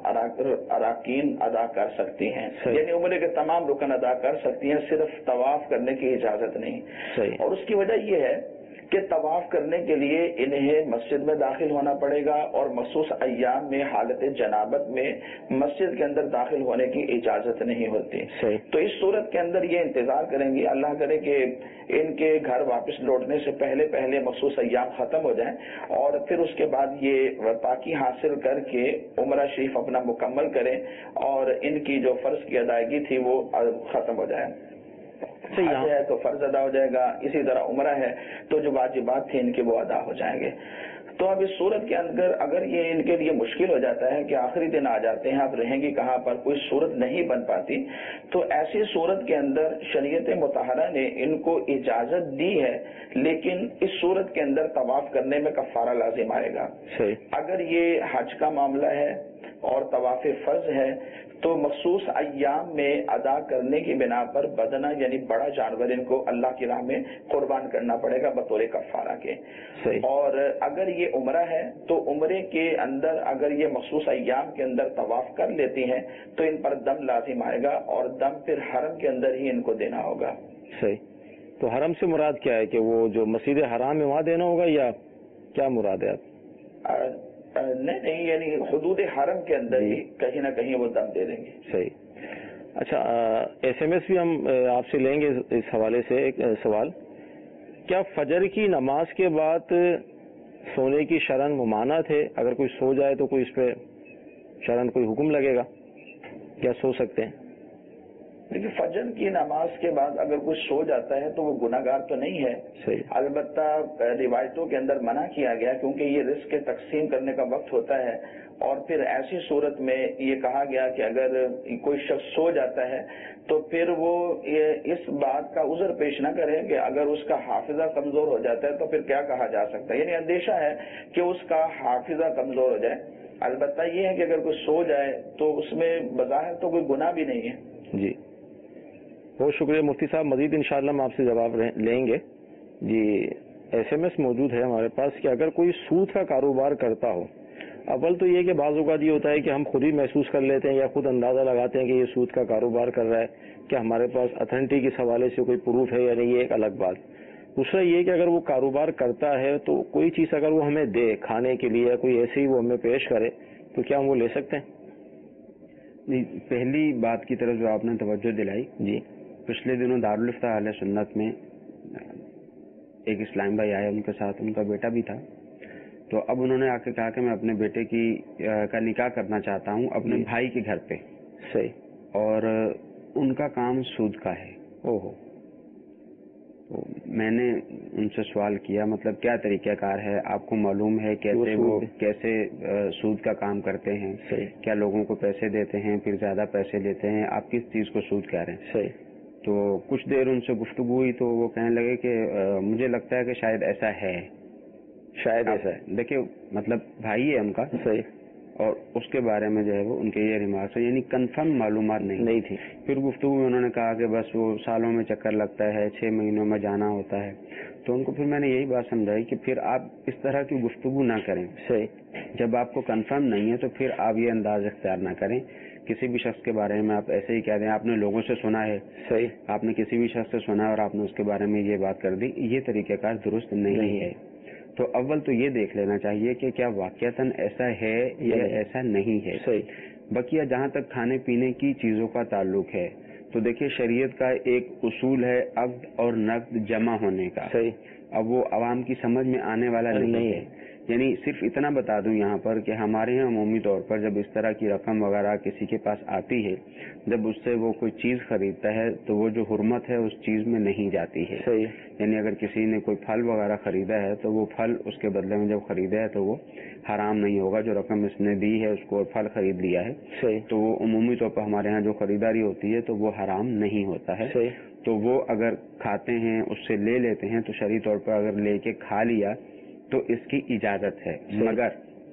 [SPEAKER 8] اراکین ادا کر سکتی ہیں, یعنی عمرے کے تمام رکن ادا کر سکتی ہیں, صرف طواف کرنے کی اجازت نہیں. اور اس کی وجہ یہ ہے کہ طواف کرنے کے لیے انہیں مسجد میں داخل ہونا پڑے گا, اور مخصوص ایام میں حالت جنابت میں مسجد کے اندر داخل ہونے کی اجازت نہیں ہوتی. تو اس صورت کے اندر یہ انتظار کریں گے, اللہ کرے کہ ان کے گھر واپس لوٹنے سے پہلے پہلے مخصوص ایام ختم ہو جائیں, اور پھر اس کے بعد یہ پاکی حاصل کر کے عمرہ شریف اپنا مکمل کریں, اور ان کی جو فرض کی ادائیگی تھی وہ ختم ہو جائے. حج ہے تو فرض ادا ہو جائے گا, اسی طرح عمرہ ہے تو جو واجبات تھے ان کے وہ ادا ہو جائیں گے. تو اب اس صورت کے اندر اگر یہ ان کے لیے مشکل ہو جاتا ہے کہ آخری دن آ جاتے ہیں, اب رہیں گی کہاں پر, کوئی صورت نہیں بن پاتی, تو ایسی صورت کے اندر شریعت مطہرہ نے ان کو اجازت دی ہے, لیکن اس صورت کے اندر طواف کرنے میں کفارہ لازم آئے گا. اگر یہ حج کا معاملہ ہے اور طواف فرض ہے تو مخصوص ایام میں ادا کرنے کی بنا پر بدنہ یعنی بڑا جانور ان کو اللہ کی راہ میں قربان کرنا پڑے گا بطور کفارہ کے. اور اگر یہ عمرہ ہے تو عمرے کے اندر اگر یہ مخصوص ایام کے اندر طواف کر لیتی ہیں تو ان پر دم لازم آئے گا, اور دم پھر حرم کے اندر ہی ان کو دینا ہوگا.
[SPEAKER 2] صحیح. تو حرم سے مراد کیا ہے, کہ وہ جو مسجد حرام ہے وہاں دینا ہوگا یا کیا مراد ہے آپ؟
[SPEAKER 8] نہیں نہیں یعنی حدود حرم کے اندر ہی کہیں نہ کہیں وہ دم دے دیں گے.
[SPEAKER 2] صحیح. اچھا ایس ایم ایس بھی ہم آپ سے لیں گے اس حوالے سے. ایک سوال, کیا فجر کی نماز کے بعد سونے کی شرعن ممانعت ہے؟ اگر کوئی سو جائے تو کوئی اس پہ شرعن کوئی حکم لگے گا, کیا سو سکتے ہیں؟
[SPEAKER 8] لیکن فجر کی نماز کے بعد اگر کوئی سو جاتا ہے تو وہ گناہگار تو نہیں ہے. صحیح. البتہ روایتوں کے اندر منع کیا گیا کیونکہ یہ رزق کے تقسیم کرنے کا وقت ہوتا ہے، اور پھر ایسی صورت میں یہ کہا گیا کہ اگر کوئی شخص سو جاتا ہے تو پھر وہ اس بات کا عذر پیش نہ کرے کہ اگر اس کا حافظہ کمزور ہو جاتا ہے تو پھر کیا کہا جا سکتا ہے. یعنی اندیشہ ہے کہ اس کا حافظہ کمزور ہو جائے. البتہ یہ ہے کہ اگر کوئی سو جائے تو اس میں بظاہر تو کوئی گناہ بھی نہیں ہے. جی
[SPEAKER 2] بہت شکریہ مفتی صاحب. مزید انشاءاللہ ہم آپ سے جواب لیں گے. جی ایس ایم ایس موجود ہے ہمارے پاس کہ اگر کوئی سود کا کاروبار کرتا ہو، اول تو یہ کہ بعض اوقات یہ ہوتا ہے کہ ہم خود ہی محسوس کر لیتے ہیں یا خود اندازہ لگاتے ہیں کہ یہ سود کا کاروبار کر رہا ہے، کہ ہمارے پاس اتھینٹی اس حوالے سے کوئی پروف ہے یا نہیں، یہ ایک الگ بات. دوسرا یہ کہ اگر وہ کاروبار کرتا ہے تو کوئی چیز اگر وہ ہمیں دے کھانے کے لیے یا کوئی ایسی ہی وہ ہمیں پیش کرے تو کیا ہم وہ لے سکتے ہیں؟
[SPEAKER 4] جی پہلی بات کی طرف جو آپ نے توجہ دلائی، جی پچھلے دنوں دارالفتہ اہل سنت میں ایک اسلام بھائی آئے، ان کے ساتھ ان کا بیٹا بھی تھا. تو اب انہوں نے آ کے کہا کہ میں اپنے بیٹے کی کا نکاح کرنا چاہتا ہوں اپنے جی. بھائی کے گھر پہ. صحیح. اور ان کا کام سود کا ہے. اوہو. تو میں نے ان سے سوال کیا مطلب کیا طریقہ کار ہے، آپ کو معلوم ہے کیسے وہ کیسے سود کا کام کرتے ہیں؟ صحیح. کیا لوگوں کو پیسے دیتے ہیں پھر زیادہ پیسے لیتے ہیں؟ آپ کس چیز کو سود کہہ رہے ہیں؟ صحیح. تو کچھ دیر ان سے گفتگو ہوئی تو وہ کہنے لگے کہ مجھے لگتا ہے کہ شاید ایسا ہے. شاید ایسا ہے. دیکھیں مطلب بھائی ہے ان کا. صحیح. اور اس کے بارے میں جو ہے وہ ان کے یہ ریمارکس ہے، یعنی کنفرم معلومات نہیں نہیں تھی. پھر گفتگو میں انہوں نے کہا کہ بس وہ سالوں میں چکر لگتا ہے، چھ مہینوں میں جانا ہوتا ہے. تو ان کو پھر میں نے یہی بات سمجھائی کہ پھر آپ اس طرح کی گفتگو نہ کریں. صحیح. جب آپ کو کنفرم نہیں ہے تو پھر آپ یہ انداز اختیار نہ کریں. کسی بھی شخص کے بارے میں آپ ایسے ہی کہہ دیں آپ نے لوگوں سے سنا ہے. صحیح. آپ نے کسی بھی شخص سے سنا ہے اور آپ نے اس کے بارے میں یہ بات کر دی، یہ طریقہ کار درست نہیں ہے. تو اول تو یہ دیکھ لینا چاہیے کہ کیا واقعتاً ایسا ہے یا ایسا نہیں ہے. صحیح. بقیہ جہاں تک کھانے پینے کی چیزوں کا تعلق ہے تو دیکھیے شریعت کا ایک اصول ہے عقد اور نقد جمع ہونے کا. صحیح. اب وہ عوام کی سمجھ میں آنے والا نہیں ہے. یعنی صرف اتنا بتا دوں یہاں پر کہ ہمارے یہاں عمومی طور پر جب اس طرح کی رقم وغیرہ کسی کے پاس آتی ہے، جب اس سے وہ کوئی چیز خریدتا ہے تو وہ جو حرمت ہے اس چیز میں نہیں جاتی ہے. صحیح. یعنی اگر کسی نے کوئی پھل وغیرہ خریدا ہے تو وہ پھل اس کے بدلے میں جب خریدا ہے تو وہ حرام نہیں ہوگا. جو رقم اس نے دی ہے اس کو اور پھل خرید لیا ہے. صحیح. تو وہ عمومی طور پر ہمارے یہاں جو خریداری ہوتی ہے تو وہ حرام نہیں ہوتا ہے. صحیح. تو وہ اگر کھاتے ہیں اس سے لے لیتے ہیں تو شرعی طور پر اگر لے کے کھا لیا تو اس کی اجازت ہے. مگر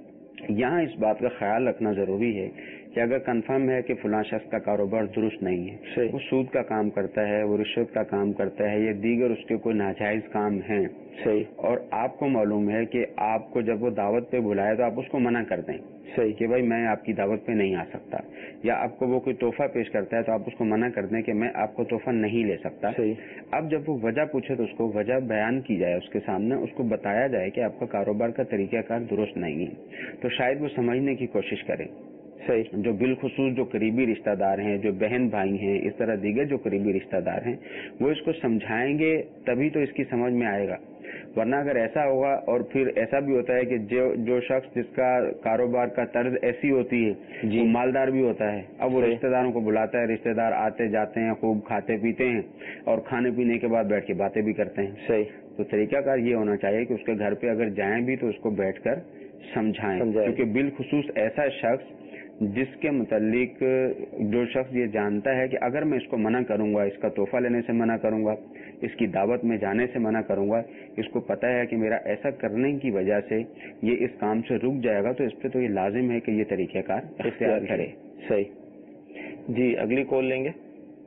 [SPEAKER 4] یہاں اس بات کا خیال رکھنا ضروری ہے کہ اگر کنفرم ہے کہ فلاں شخص کا کاروبار درست نہیں ہے، وہ سود کا کام کرتا ہے، وہ رشوت کا کام کرتا ہے یا دیگر اس کے کوئی ناجائز کام ہیں، صحیح، اور آپ کو معلوم ہے کہ آپ کو جب وہ دعوت پہ بلائے تو آپ اس کو منع کر دیں، صحیح، کہ بھائی میں آپ کی دعوت پہ نہیں آ سکتا، یا آپ کو وہ کوئی تحفہ پیش کرتا ہے تو آپ اس کو منع کر دیں کہ میں آپ کو تحفہ نہیں لے سکتا، صحیح. اب جب وہ وجہ پوچھے تو اس کو وجہ بیان کی جائے، اس کے سامنے اس کو بتایا جائے کہ آپ کا کاروبار کا طریقہ کار درست نہیں ہے، تو شاید وہ سمجھنے کی کوشش کرے. صحیح. جو بالخصوص جو قریبی رشتہ دار ہیں، جو بہن بھائی ہیں، اس طرح دیگر جو قریبی رشتہ دار ہیں، وہ اس کو سمجھائیں گے تبھی تو اس کی سمجھ میں آئے گا. ورنہ اگر ایسا ہوگا، اور پھر ایسا بھی ہوتا ہے کہ جو جو شخص جس کا کاروبار کا طرز ایسی ہوتی ہے جی. وہ مالدار بھی ہوتا ہے، اب وہ رشتہ داروں کو بلاتا ہے، رشتہ دار آتے جاتے ہیں، خوب کھاتے پیتے ہیں اور کھانے پینے کے بعد بیٹھ کے باتیں بھی کرتے ہیں. صحیح. تو طریقہ کار یہ ہونا چاہیے کہ اس کے گھر پہ اگر جائیں بھی تو اس کو بیٹھ کر سمجھائیں، کیونکہ بالخصوص ایسا شخص جس کے متعلق جو شخص یہ جانتا ہے کہ اگر میں اس کو منع کروں گا، اس کا تحفہ لینے سے منع کروں گا، اس کی دعوت میں جانے سے منع کروں گا، اس کو پتہ ہے کہ میرا ایسا کرنے کی وجہ سے یہ اس کام سے رک جائے گا، تو اس پہ تو یہ لازم ہے کہ یہ طریقہ کار اختیار کرے. صحیح. جی اگلی کال لیں گے.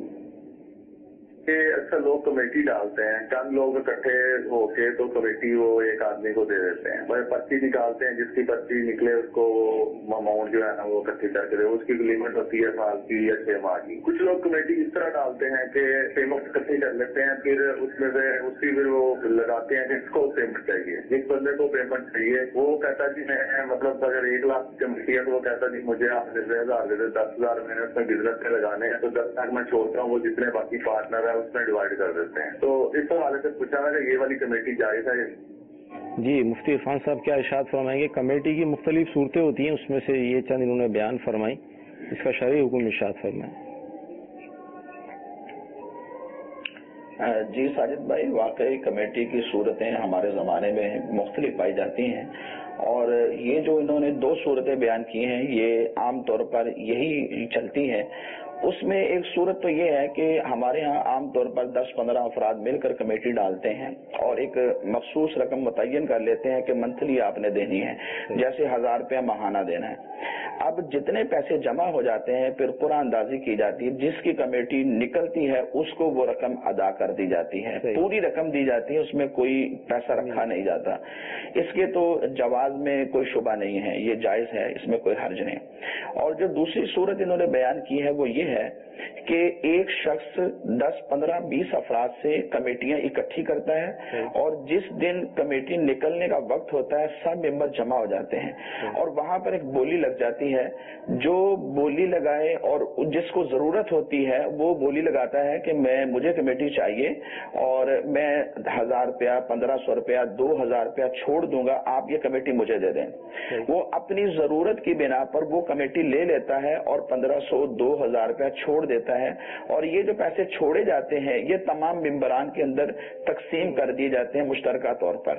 [SPEAKER 5] کہ اکثر لوگ کمیٹی ڈالتے ہیں، چند لوگ اکٹھے ہو کے تو کمیٹی وہ ایک آدمی کو دے دیتے ہیں، وہ پرچی نکالتے ہیں، جس کی پرچی نکلے اس کو اماؤنٹ جو ہے نا وہ اکٹھی کر کے دے، اس کی لمٹ ہوتی ہے سال کی یا چھ ماہ کی. کچھ لوگ کمیٹی اس طرح ڈالتے ہیں کہ پیمنٹ اکٹھی کر لیتے ہیں، پھر اس میں سے اس کی پھر وہ لگاتے ہیں جس کو پیمنٹ چاہیے، جس بندے کو پیمنٹ چاہیے وہ کہتا جی میں مطلب اگر ایک لاکھ کمیٹی ہے تو وہ کہتا جی مجھے آپ دس ہزار دے دیں، دس ہزار میں نے اس میں بزنس میں لگانے ہیں تو دس لاکھ میں چھوڑتا ہوں، وہ جتنے باقی پارٹنر ہے اس میں ڈیوائڈ کر دیتے ہیں. تو اس حوالے سے پوچھا میں کہ یہ والی کمیٹی جائز ہے؟
[SPEAKER 2] جی مفتی عرفان صاحب کیا ارشاد فرمائیں گے؟ کمیٹی کی مختلف صورتیں ہوتی ہیں، اس میں سے یہ چند انہوں نے بیان فرمائی، اس کا شرعی حکم ارشاد فرمائیں.
[SPEAKER 8] جی ساجد بھائی، واقعی کمیٹی کی صورتیں ہمارے زمانے میں مختلف پائی جاتی ہیں، اور یہ جو انہوں نے دو صورتیں بیان کی ہیں یہ عام طور پر یہی چلتی ہیں۔ اس میں ایک صورت تو یہ ہے کہ ہمارے ہاں عام طور پر دس پندرہ افراد مل کر کمیٹی ڈالتے ہیں اور ایک مخصوص رقم متعین کر لیتے ہیں کہ منتھلی آپ نے دینی ہے، جیسے ہزار روپیہ ماہانہ دینا ہے۔ اب جتنے پیسے جمع ہو جاتے ہیں پھر قرعہ اندازی کی جاتی ہے، جس کی کمیٹی نکلتی ہے اس کو وہ رقم ادا کر دی جاتی ہے، پوری رقم دی جاتی ہے، اس میں کوئی پیسہ رکھا نہیں جاتا۔ اس کے تو جواز میں کوئی شبہ نہیں ہے، یہ جائز ہے، اس میں کوئی حرج نہیں۔ اور جو دوسری صورت انہوں نے بیان کی ہے وہ یہ ہے کہ ایک شخص دس پندرہ بیس افراد سے کمیٹیاں اکٹھی کرتا ہے اور جس دن کمیٹی نکلنے کا وقت ہوتا ہے سب ممبر جمع ہو جاتے ہیں اور وہاں پر ایک بولی لگ جاتی ہے۔ جو بولی لگائے اور جس کو ضرورت ہوتی ہے وہ بولی لگاتا ہے کہ میں مجھے کمیٹی چاہیے اور میں ہزار روپیہ پندرہ سو روپیہ دو ہزار روپیہ چھوڑ دوں گا، آپ یہ کمیٹی مجھے دے دیں۔ وہ اپنی ضرورت کی بنا پر وہ کمیٹی لے لیتا ہے اور پندرہ سو دو ہزار روپیہ چھوڑ دیتا ہے، اور یہ جو پیسے چھوڑے جاتے ہیں یہ تمام ممبران کے اندر تقسیم کر دیے جاتے ہیں مشترکہ طور پر۔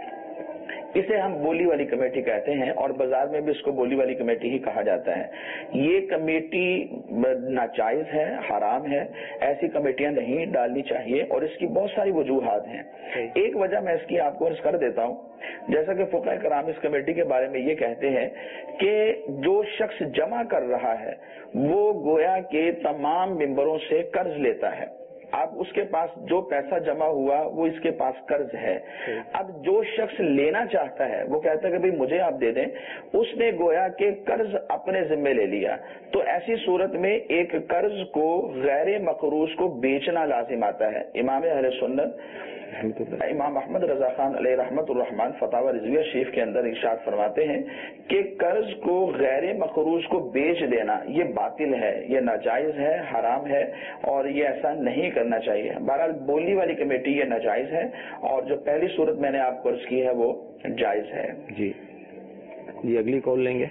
[SPEAKER 8] اسے ہم بولی والی کمیٹی کہتے ہیں اور بازار میں بھی اس کو بولی والی کمیٹی ہی کہا جاتا ہے۔ یہ کمیٹی ناجائز ہے، حرام ہے، ایسی کمیٹیاں نہیں ڈالنی چاہیے اور اس کی بہت ساری وجوہات ہیں۔ ایک وجہ میں اس کی آپ کو عرض کر دیتا ہوں، جیسا کہ فقہ کرام اس کمیٹی کے بارے میں یہ کہتے ہیں کہ جو شخص جمع کر رہا ہے وہ گویا کہ تمام ممبروں سے قرض لیتا ہے۔ اب اس کے پاس جو پیسہ جمع ہوا وہ اس کے پاس قرض ہے۔ اب جو شخص لینا چاہتا ہے وہ کہتا ہے کہ بھئی مجھے آپ دے دیں، اس نے گویا کہ قرض اپنے ذمے لے لیا، تو ایسی صورت میں ایک قرض کو غیر مقروض کو بیچنا لازم آتا ہے۔ امام اہل سنت امام احمد رضا خان علیہ رحمت الرحمن فتاوی رضویہ شریف کے اندر ارشاد فرماتے ہیں کہ قرض کو غیر مقروض کو بیچ دینا یہ باطل ہے، یہ ناجائز ہے، حرام ہے اور یہ ایسا نہیں کرنا چاہیے۔ بہرحال بولی والی کمیٹی یہ ناجائز ہے اور جو پہلی صورت میں نے آپ کو عرض کی ہے وہ جائز ہے۔
[SPEAKER 2] جی جی اگلی کال لیں گے۔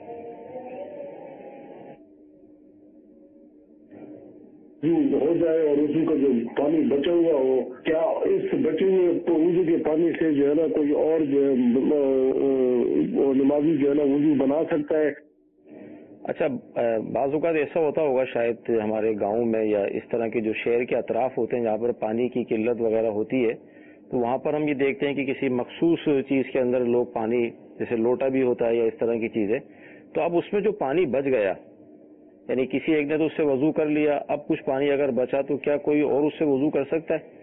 [SPEAKER 10] ہو جائے اور اسی کا جو پانی بچا ہوا ہو، کیا اس بچے ہوئے وضو کے پانی سے جو ہے نا کوئی اور جو ہے نمازی جو ہے نا وضو بنا سکتا ہے؟
[SPEAKER 2] اچھا، بعض اوقات ایسا ہوتا ہوگا شاید ہمارے گاؤں میں یا اس طرح کے جو شہر کے اطراف ہوتے ہیں جہاں پر پانی کی قلت وغیرہ ہوتی ہے، تو وہاں پر ہم یہ دیکھتے ہیں کہ کسی مخصوص چیز کے اندر لوگ پانی، جیسے لوٹا بھی ہوتا ہے یا اس طرح کی چیزیں، تو اب اس میں جو پانی بچ گیا، یعنی کسی ایک نے تو اس سے وضو کر لیا، اب کچھ پانی اگر بچا تو کیا کوئی اور اس سے وضو کر سکتا ہے؟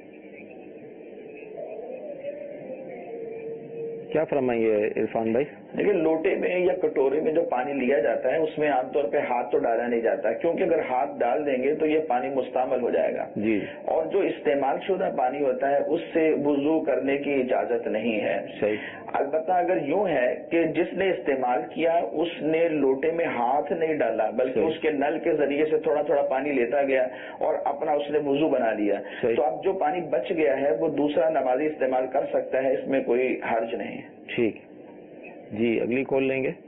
[SPEAKER 2] کیا فرمائیں گے عرفان بھائی؟
[SPEAKER 8] لیکن لوٹے میں یا کٹورے میں جو پانی لیا جاتا ہے اس میں عام طور پہ ہاتھ تو ڈالا نہیں جاتا، کیونکہ اگر ہاتھ ڈال دیں گے تو یہ پانی مستعمل ہو جائے گا
[SPEAKER 2] جی،
[SPEAKER 8] اور جو استعمال شدہ پانی ہوتا ہے اس سے وضو کرنے کی اجازت نہیں ہے۔
[SPEAKER 2] صحیح۔
[SPEAKER 8] البتہ اگر یوں ہے کہ جس نے استعمال کیا اس نے لوٹے میں ہاتھ نہیں ڈالا بلکہ اس کے نل کے ذریعے سے تھوڑا تھوڑا پانی لیتا گیا اور اپنا اس نے وضو بنا لیا، تو اب جو پانی بچ گیا ہے وہ دوسرا نمازی استعمال کر سکتا ہے، اس میں کوئی حرج نہیں ہے۔
[SPEAKER 2] ٹھیک، جی اگلی کال لیں گے۔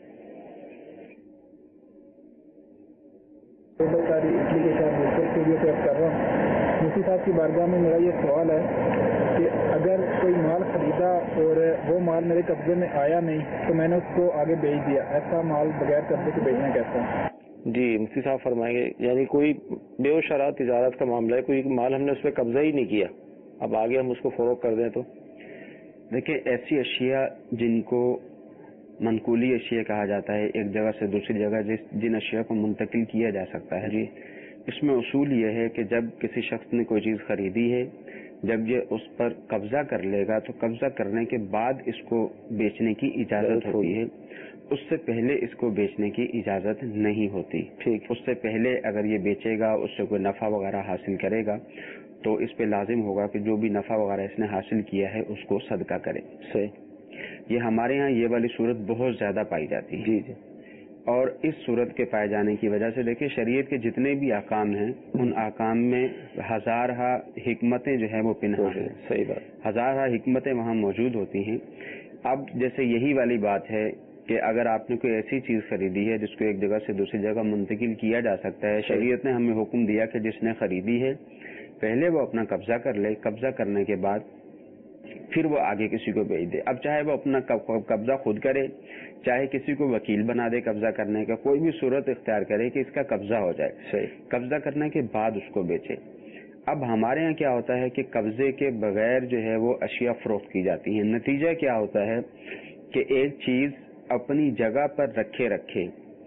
[SPEAKER 11] اٹلی کے ساتھ کر رہا ہوں، مفتی صاحب کی بارگاہ میں میرا یہ سوال ہے کہ اگر کوئی مال خریدا اور وہ مال میرے قبضے میں آیا نہیں تو میں نے اس کو آگے بیچ دیا، ایسا مال بغیر قبضے کے بیچنا کیسا ہے؟
[SPEAKER 2] جی مفتی صاحب فرمائیں گے، یعنی کوئی بے و شرح تجارت کا معاملہ ہے، کوئی مال ہم نے اس پہ قبضہ ہی نہیں کیا، اب آگے ہم اس کو فروخت کر دیں تو؟
[SPEAKER 4] دیکھیں، ایسی اشیاء جن کو منقولی اشیاء کہا جاتا ہے، ایک جگہ سے دوسری جگہ جس جن اشیاء کو منتقل کیا جا سکتا ہے، جی اس میں اصول یہ ہے کہ جب کسی شخص نے کوئی چیز خریدی ہے، جب یہ اس پر قبضہ کر لے گا تو قبضہ کرنے کے بعد اس کو بیچنے کی اجازت ہوتی ہے، اس سے پہلے اس کو بیچنے کی اجازت نہیں ہوتی۔ ٹھیک، اس سے پہلے اگر یہ بیچے گا، اس سے کوئی نفع وغیرہ حاصل کرے گا تو اس پہ لازم ہوگا کہ جو بھی نفع وغیرہ اس نے حاصل کیا ہے اس کو صدقہ کرے۔ صحیح، یہ ہمارے ہاں یہ والی صورت بہت زیادہ پائی جاتی ہے۔ جی جی، اور اس صورت کے پائے جانے کی وجہ سے دیکھیں شریعت کے جتنے بھی احکام ہیں ان احکام میں ہزارہ حکمتیں جو ہیں وہ پنہاں ہیں۔
[SPEAKER 2] صحیح بات،
[SPEAKER 4] ہزارہ حکمتیں وہاں موجود ہوتی ہیں۔ اب جیسے یہی والی بات ہے کہ اگر آپ نے کوئی ایسی چیز خریدی ہے جس کو ایک جگہ سے دوسری جگہ منتقل کیا جا سکتا ہے، شریعت نے ہمیں حکم دیا کہ جس نے خریدی ہے پہلے وہ اپنا قبضہ کر لے، قبضہ کرنے کے بعد پھر وہ آگے کسی کو بھیج دے. اب چاہے وہ اپنا قبضہ خود کرے، چاہے کسی کو وکیل بنا دے قبضہ کرنے کا، کوئی بھی صورت اختیار کرے کہ اس کا قبضہ ہو جائے. صحیح. قبضہ کرنے کے بعد اس کو بیچے. اب ہمارے ہاں کیا ہوتا ہے کہ قبضے کے بغیر جو ہے وہ اشیاء فروخت کی جاتی ہیں. نتیجہ کیا ہوتا ہے کہ ایک چیز اپنی جگہ پر رکھے رکھے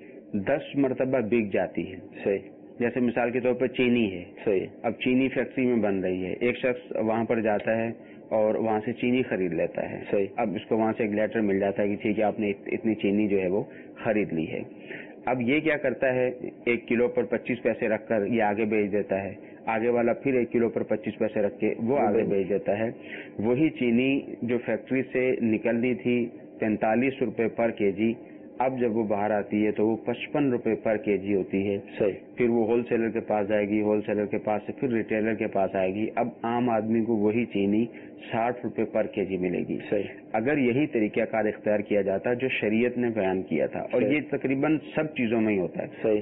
[SPEAKER 4] دس مرتبہ بک جاتی ہے. صحیح. جیسے مثال کے طور پر چینی ہے. صحیح. اب چینی فیکٹری میں بن رہی ہے، ایک شخص وہاں پر جاتا ہے اور وہاں سے چینی خرید لیتا ہے. صحیح. اب اس کو وہاں سے ایک لیٹر مل جاتا ہے کہ ٹھیک ہے آپ نے اتنی چینی جو ہے وہ خرید لی ہے. اب یہ کیا کرتا ہے، ایک کلو پر پچیس پیسے رکھ کر یہ آگے بیچ دیتا ہے، آگے والا پھر ایک کلو پر پچیس پیسے رکھ کے وہ آگے بیچ دیتا ہے. وہی چینی جو فیکٹری سے نکلنی تھی پینتالیس روپے پر کے جی، اب جب وہ باہر آتی ہے تو وہ پچپن روپے پر کے جی ہوتی ہے. صحیح. پھر وہ ہول سیلر کے پاس جائے گی، ہول سیلر کے پاس سے پھر ریٹیلر کے پاس آئے گی. اب عام آدمی کو وہی چینی ساٹھ روپے پر کے جی ملے گی. صحیح. اگر یہی طریقہ کار اختیار کیا جاتا جو شریعت نے بیان کیا تھا، اور یہ تقریباً سب چیزوں میں ہی ہوتا ہے. صحیح.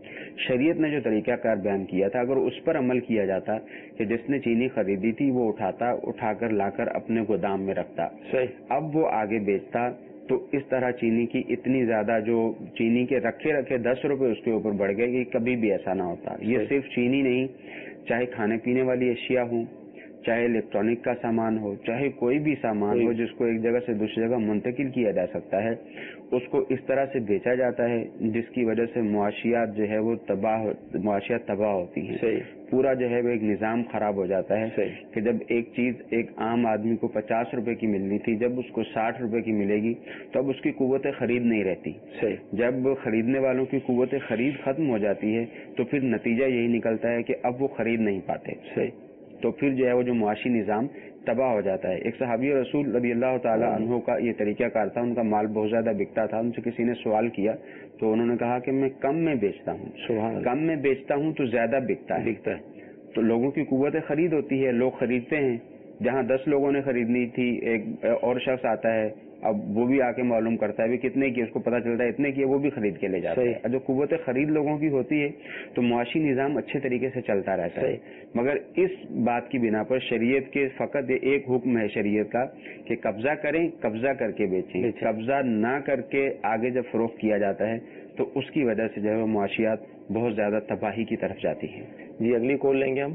[SPEAKER 4] شریعت نے جو طریقہ کار بیان کیا تھا اگر اس پر عمل کیا جاتا کہ جس نے چینی خریدی تھی وہ اٹھاتا اٹھا کر لا کر اپنے گودام میں رکھتا. صحیح. اب وہ آگے بیچتا تو اس طرح چینی کی اتنی زیادہ جو چینی کے رکھے رکھے دس روپے اس کے اوپر بڑھ گئے کہ کبھی بھی ایسا نہ ہوتا. یہ صرف چینی نہیں، چاہے کھانے پینے والی اشیاء ہوں، چاہے الیکٹرانک کا سامان ہو، چاہے کوئی بھی سامان ہو جس کو ایک جگہ سے دوسری جگہ منتقل کیا جا سکتا ہے، اس کو اس طرح سے بیچا جاتا ہے جس کی وجہ سے معاشیات جو ہے وہ تباہ معاشیات تباہ ہوتی ہیں. صحیح. پورا جو ہے وہ ایک نظام خراب ہو جاتا ہے. صحیح. کہ جب ایک چیز ایک عام آدمی کو پچاس روپے کی ملنی تھی، جب اس کو ساٹھ روپے کی ملے گی تو اب اس کی قوت خرید نہیں رہتی. صحیح. جب خریدنے والوں کی قوت خرید ختم ہو جاتی ہے تو پھر نتیجہ یہی نکلتا ہے کہ اب وہ خرید نہیں پاتے. صحیح. تو پھر جو ہے وہ جو معاشی نظام تباہ ہو جاتا ہے. ایک صحابی رسول رضی اللہ تعالی عنہ کا یہ طریقہ کار تھا، ان کا مال بہت زیادہ بکتا تھا. ان سے کسی نے سوال کیا تو انہوں نے کہا کہ میں کم میں بیچتا ہوں. سبحان. کم میں بیچتا ہوں تو زیادہ بکتا ہے. بکتا ہے تو لوگوں کی قوت خرید ہوتی ہے، لوگ خریدتے ہیں. جہاں دس لوگوں نے خریدنی تھی ایک اور شخص آتا ہے، اب وہ بھی آ کے معلوم کرتا ہے کتنے کی، اس کو پتا چلتا ہے اتنے کی، وہ بھی خرید کے لے جاتا ہے. جو قوت خرید لوگوں کی ہوتی ہے تو معاشی نظام اچھے طریقے سے چلتا رہتا ہے. مگر اس بات کی بنا پر شریعت کے فقط ایک حکم ہے شریعت کا کہ قبضہ کریں، قبضہ کر کے بیچیں. قبضہ نہ کر کے آگے جب فروخت کیا جاتا ہے تو اس کی وجہ سے جو ہے وہ معاشیات بہت زیادہ تباہی کی طرف جاتی ہیں. جی اگلی کال لیں گے ہم.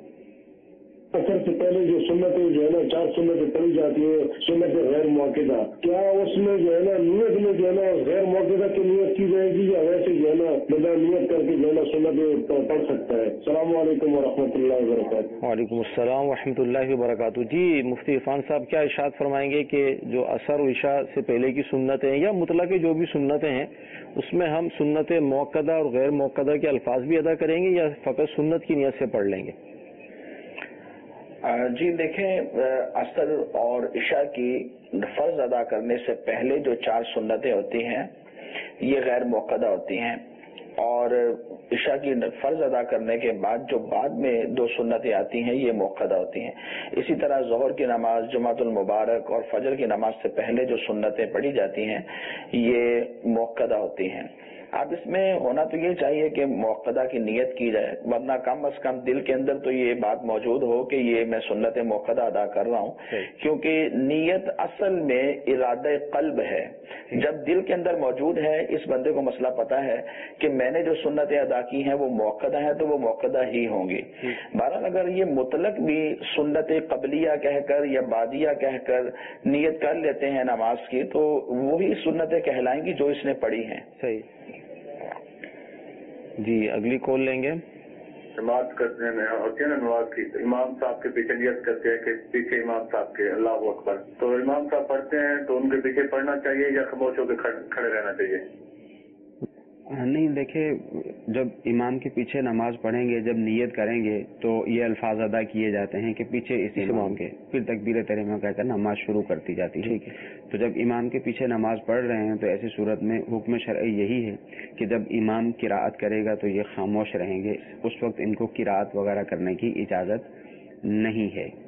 [SPEAKER 10] اثر سے پہلے جو سنتیں جو ہے نا چار سنتیں پڑھی جاتی ہیں، سنت غیر موقعہ، کیا اس میں جو ہے نا نیت میں جو ہے نا غیر موقعہ کی نیت کی جائے گی یا ویسے جو ہے نا بندہ نیت کر کے جو ہے نا سنتیں پڑھ سکتا ہے؟ السلام علیکم ورحمۃ اللہ وبرکاتہ.
[SPEAKER 2] وعلیکم السلام ورحمۃ اللہ وبرکاتہ. جی مفتی عرفان صاحب کیا ارشاد فرمائیں گے کہ جو اثر و عشاء سے پہلے کی سنتیں یا مطلق جو بھی سنتیں ہیں اس میں ہم سنت موقعہ اور غیر موقعہ کے الفاظ بھی ادا کریں گے یا فقط سنت کی نیت سے پڑھ لیں گے؟
[SPEAKER 8] جی دیکھیں، اثر اور عشاء کی فرض ادا کرنے سے پہلے جو چار سنتیں ہوتی ہیں یہ غیر موقعہ ہوتی ہیں، اور عشاء کی فرض ادا کرنے کے بعد جو بعد میں دو سنتیں آتی ہیں یہ موقعہ ہوتی ہیں. اسی طرح ظہر کی نماز، جمعۃ المبارک اور فجر کی نماز سے پہلے جو سنتیں پڑھی جاتی ہیں یہ موقعہ ہوتی ہیں. اب اس میں ہونا تو یہ چاہیے کہ موقعہ کی نیت کی جائے، ورنہ کم از کم دل کے اندر تو یہ بات موجود ہو کہ یہ میں سنت موقعہ ادا کر رہا ہوں، کیونکہ نیت اصل میں ارادہ قلب ہے. جب دل کے اندر موجود ہے اس بندے کو مسئلہ پتا ہے کہ میں نے جو سنتیں ادا کی ہیں وہ موقعہ ہیں تو وہ موقعہ ہی ہوں گی. بہرحال اگر یہ مطلق بھی سنت قبلیہ کہہ کر یا بعدیہ کہہ کر نیت کر لیتے ہیں نماز کی تو وہی سنتیں کہلائیں گی جو اس نے پڑھی ہیں.
[SPEAKER 2] صحیح. جی اگلی کال لیں گے.
[SPEAKER 5] نماز کرنے میں ہوتی ہے نا، نماز کی امام صاحب کے پیچھے نیت کرتے ہیں کہ پیچھے امام صاحب کے اللہ اکبر، تو امام صاحب پڑھتے ہیں تو ان کے پیچھے پڑھنا چاہیے یا خاموش ہو کے کھڑے رہنا چاہیے؟
[SPEAKER 4] نہیں دیکھیں، جب امام کے پیچھے نماز پڑھیں گے، جب نیت کریں گے تو یہ الفاظ ادا کیے جاتے ہیں کہ پیچھے اس امام کے، پھر تکبیر تحریمہ کہہ کر نماز شروع کرتی جاتی ہے. تو جب امام کے پیچھے نماز پڑھ رہے ہیں تو ایسی صورت میں حکم شرعی یہی ہے کہ جب امام قرات کرے گا تو یہ خاموش رہیں گے، اس وقت ان کو قرات وغیرہ کرنے کی اجازت نہیں ہے.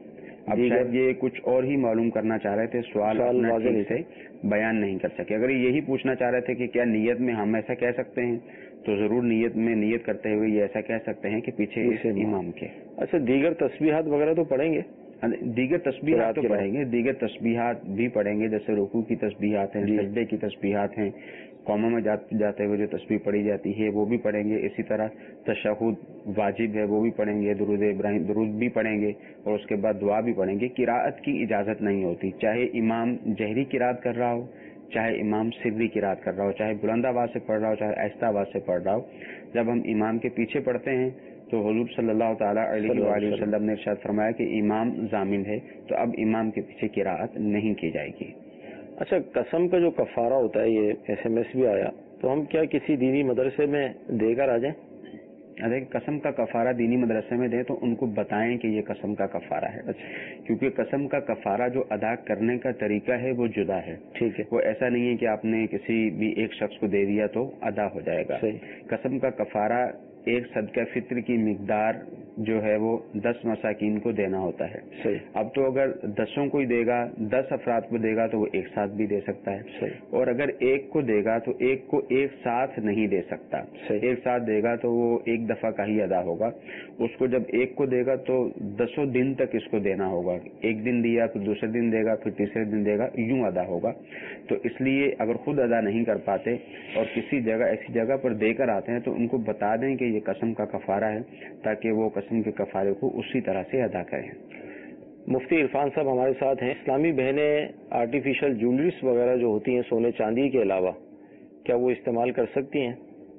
[SPEAKER 4] اب شاید یہ کچھ اور ہی معلوم کرنا چاہ رہے تھے, سوال اپنا ٹھیک سے بیان نہیں کر سکے. اگر یہی پوچھنا چاہ رہے تھے کہ کیا نیت میں ہم ایسا کہہ سکتے ہیں, تو ضرور نیت میں نیت کرتے ہوئے یہ ایسا کہہ سکتے ہیں کہ پیچھے اس امام کے.
[SPEAKER 2] اچھا, دیگر تسبیحات وغیرہ تو پڑھیں گے؟
[SPEAKER 4] دیگر تسبیحات تو پڑھیں گے, دیگر تسبیحات بھی پڑھیں گے, جیسے رکوع کی تسبیحات ہیں, سجدے کی تسبیحات ہیں, قوموں میں جاتے ہوئے جو تسبیح پڑھی جاتی ہے وہ بھی پڑھیں گے. اسی طرح تشہد واجب ہے وہ بھی پڑھیں گے, درود ابراہیم درود بھی پڑھیں گے, اور اس کے بعد دعا بھی پڑھیں گے. قراءت کی اجازت نہیں ہوتی, چاہے امام جہری قراءت کر رہا ہو, چاہے امام سری قراءت کر رہا ہو, چاہے بلند آواز سے پڑھ رہا ہو, چاہے آہستہ آواز سے پڑھ رہا ہو. جب ہم امام کے پیچھے پڑھتے ہیں تو حضور صلی اللہ تعالیٰ علیہ وآلہ وسلم نے ارشاد فرمایا کہ امام ضامن ہے, تو اب امام کے پیچھے قراءت نہیں کی جائے گی.
[SPEAKER 2] اچھا, قسم کا جو کفارہ ہوتا ہے, یہ ایس ایم ایس بھی آیا, تو ہم کیا کسی دینی مدرسے میں دے کر آ جائیں؟
[SPEAKER 4] اگر قسم کا کفارہ دینی مدرسے میں دیں تو ان کو بتائیں کہ یہ قسم کا کفارہ ہے, کیونکہ قسم کا کفارہ جو ادا کرنے کا طریقہ ہے وہ جدا ہے. ٹھیک ہے, وہ ایسا نہیں ہے کہ آپ نے کسی بھی ایک شخص کو دے دیا تو ادا ہو جائے گا. قسم کا کفارہ ایک صدقہ فطر کی مقدار جو ہے وہ دس مساکین کو دینا ہوتا ہے. صحیح. اب تو اگر دسوں کو ہی دے گا, دس افراد کو دے گا تو وہ ایک ساتھ بھی دے سکتا ہے. صحیح. اور اگر ایک کو دے گا تو ایک کو ایک ساتھ نہیں دے سکتا. صحیح. ایک ساتھ دے گا تو وہ ایک دفعہ کا ہی ادا ہوگا. اس کو جب ایک کو دے گا تو دسوں دن تک اس کو دینا ہوگا. ایک دن دیا, پھر دوسرے دن دے گا, پھر تیسرے دن دے گا, یوں ادا ہوگا. تو اس لیے اگر خود ادا نہیں کر پاتے اور کسی جگہ ایسی جگہ پر دے کر آتے ہیں تو ان کو بتا دیں کہ یہ قسم کا کفارہ ہے, تاکہ وہ قسم کے کفارے کو اسی طرح سے ادا کریں.
[SPEAKER 2] مفتی عرفان صاحب ہمارے ساتھ ہیں. اسلامی بہنیں آرٹیفیشل جولریز وغیرہ جو ہوتی ہیں سونے چاندی کے علاوہ, کیا وہ استعمال کر سکتی ہیں؟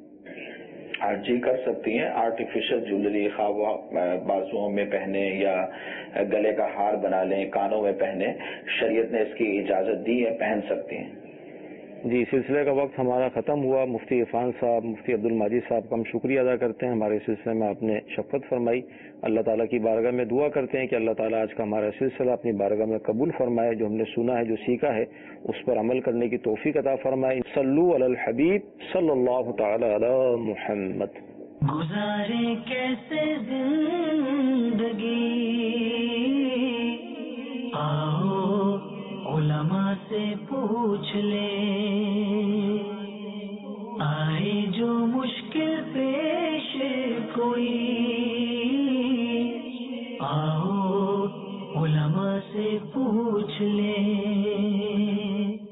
[SPEAKER 8] ہاں جی, کر سکتی ہیں. آرٹیفیشل جولری خواہ بازوؤں میں پہنے یا گلے کا ہار بنا لیں, کانوں میں پہنے, شریعت نے اس کی اجازت دی ہے, پہن سکتی ہیں.
[SPEAKER 2] جی, سلسلے کا وقت ہمارا ختم ہوا. مفتی عرفان صاحب, مفتی عبد المجید صاحب کا ہم شکریہ ادا کرتے ہیں. ہمارے سلسلے میں آپ نے شفقت فرمائی. اللہ تعالیٰ کی بارگاہ میں دعا کرتے ہیں کہ اللہ تعالیٰ آج کا ہمارا سلسلہ اپنی بارگاہ میں قبول فرمائے. جو ہم نے سنا ہے, جو سیکھا ہے, اس پر عمل کرنے کی توفیق عطا فرمائے. صلو علی الحبیب صلی اللہ تعالی علی محمد.
[SPEAKER 1] گزارے کیسے زندگی, آؤ علماء سے پوچھ لیں, آئے جو مشکل پیش کوئی, آؤ علماء سے پوچھ لیں.